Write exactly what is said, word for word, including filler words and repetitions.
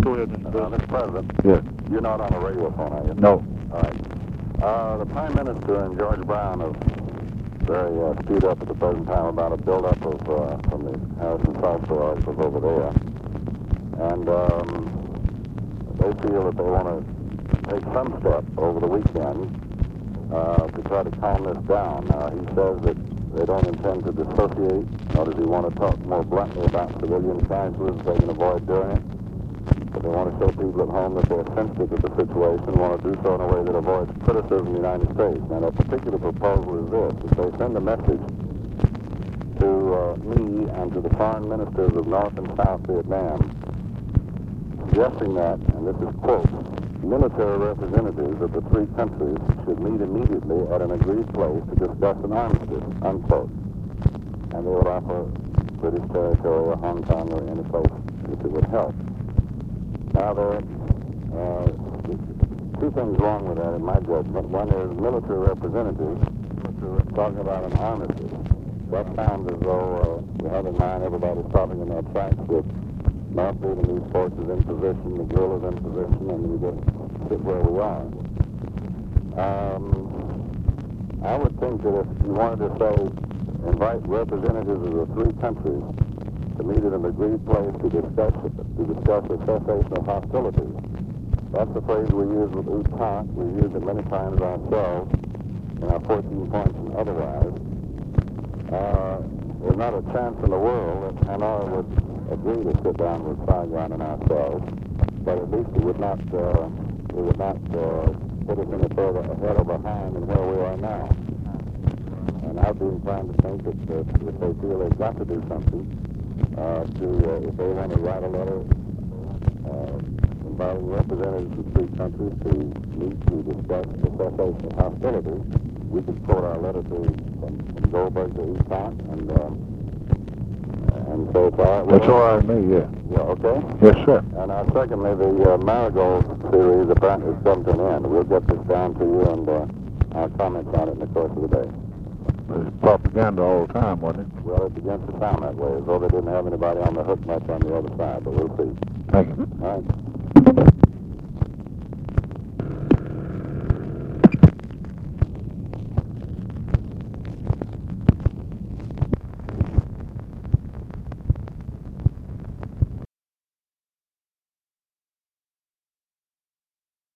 Go ahead, Mister Uh, Mister President. Yes. You're not on a radio phone, are you? No. All right. Uh, the Prime Minister and George Brown have very uh, skewed up at the present time about a build-up of uh, from the Harrison Foster articles over there, and um, they feel that they want to take some step over the weekend uh, to try to calm this down. Now, he says that they don't intend to dissociate, nor does he want to talk more bluntly about civilian casualties if they can avoid doing it. But they want to show people at home that they're sensitive to the situation and want to do so in a way that avoids criticism of the United States. Now, their particular proposal is this: if they send a message to uh, me and to the foreign ministers of North and South Vietnam, suggesting that, and this is quote, military representatives of the three countries should meet immediately at an agreed place to discuss an armistice, unquote. And they would offer British territory or Hong Kong or any place if it would help. Now, there are uh, two things wrong with that in my judgment. One is military representatives talking about an armistice. That sounds as though uh, we have in mind everybody's talking in their tracks with North Vietnamese forces in position, the guerrillas in position, and we just sit where we are. Um, I would think that if you wanted to say, invite representatives of the three countries to meet at an agreed place to discuss to discuss the cessation of hostilities. That's the phrase we use with U T A C. We use it many times ourselves in our fourteen points and otherwise. Uh, there's not a chance in the world that Hanoi would agree to sit down with Saigon and ourselves, but at least it would not uh, it would not uh, put us any further ahead or behind than where we are now. And I'd be inclined to think that uh, if they feel they've got to do something, Uh, to, uh, if they want to write a letter uh, inviting representatives of three countries to meet to discuss the cessation of hostilities, we could quote our letter to from, from Goldberg to U T A C and um, and say it's all right with That's us. all right with me, yeah. Yeah, okay? Yes, sir. And uh, secondly, the uh, Marigold series apparently has come to an end. We'll get this down to you and uh, our comments on it in the course of the day. It's propaganda all the time, wasn't it? Well, it begins to sound that way, as though they didn't have anybody on the hook much on the other side, but we'll see. Thank you. All right.